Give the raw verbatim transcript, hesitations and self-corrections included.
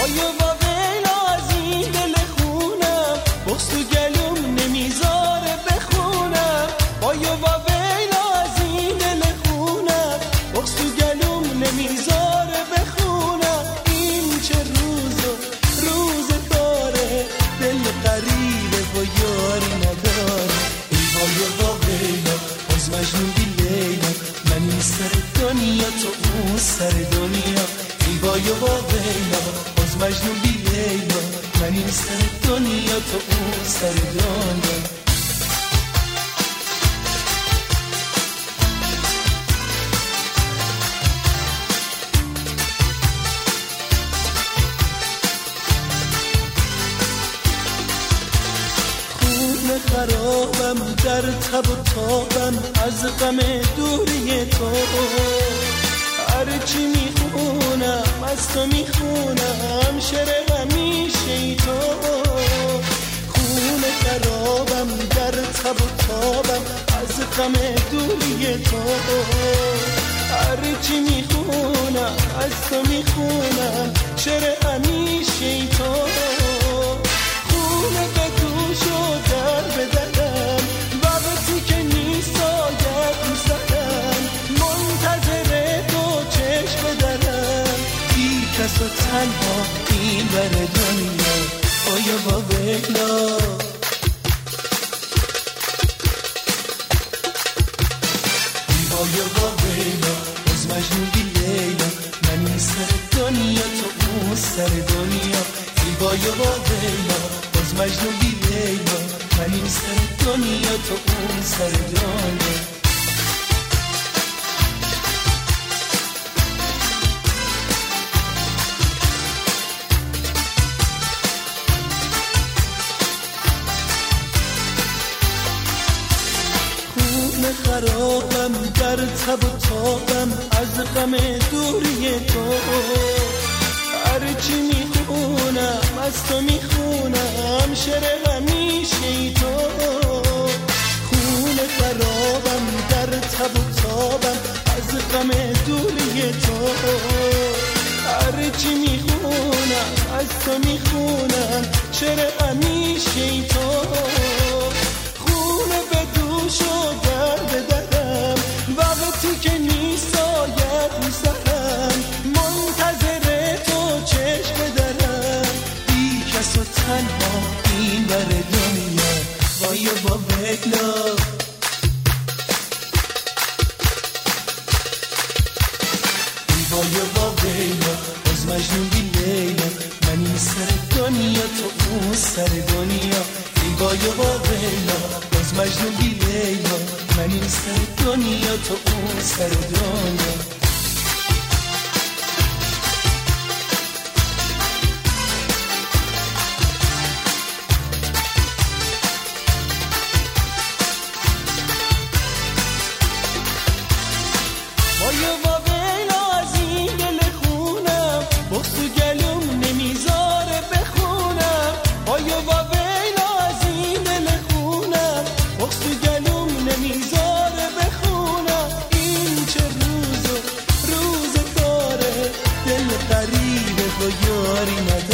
وایا با ویلا از این دل خونم، بغض تو گلوم نمیذاره بخونم. وایا با ویلا از این دل خونم، بغض تو گلوم نمیذاره بخونم. این چه روز و روز داره، دل غریبه و یاری نداره. ای وایا با ویلا باز مجنون بی لیلا، من این سر دنیا تو اون سر دنیا. ای وایا با ویلا باز مجنون بی لیلا، من این سر دنیا تو اون سر دنیا. خرابم در تب و تابم از غم دوری تو، هرچی میخونم از تو میخونم، شعر همیشه تو. خون خرابم در تب و تابم از غم دوری تو، هرچی میخونم از تو میخونم، شعر همیشه تو. خون به دوش و در بدنم، وقتی که نیست آید میزنم، منتظر تو چشم بدنم. بی کس و تنها این بر دنیا، آیا با ویلا. آیا با ویلا باز مجنون بی لیلا، من این سر دنیا تو اون سر دنیا. ای وایا با ویلا باز مجنون بی لیلا، من این سر دنیا تو اون سر دنیا. خرابم در تب و تابم از غم دوری تو، هرچی میخونم از تو میخونم، شعر همیشه تو. خون خرابم در تب و تابم از غم دوری تو، هرچی میخونم از تو میخونم، شعر همیشه تو. خون به دوش و در بدنم، وقتی که نیست آید میزنم، منتظر تو چشم بدرم. بی کس و تنها این بر دنیا، وایا با ویلا. وایا با ویلا باز مجنون بی لیلا، من این سر دنیا تو اون سر دنیا. ای وایا با ویلا باز مجنون بی لیلا، من این سر دنیا تو اون سر دنیا. وایا با ویلا از این دل خونم، بغض تو گلوم نمیذاره بخونم. وایا با ویلا از این دل خونم، بغض تو گلوم نمیذاره بخونم. این چه روز و روز داره، دل غریبه و یاری نداره.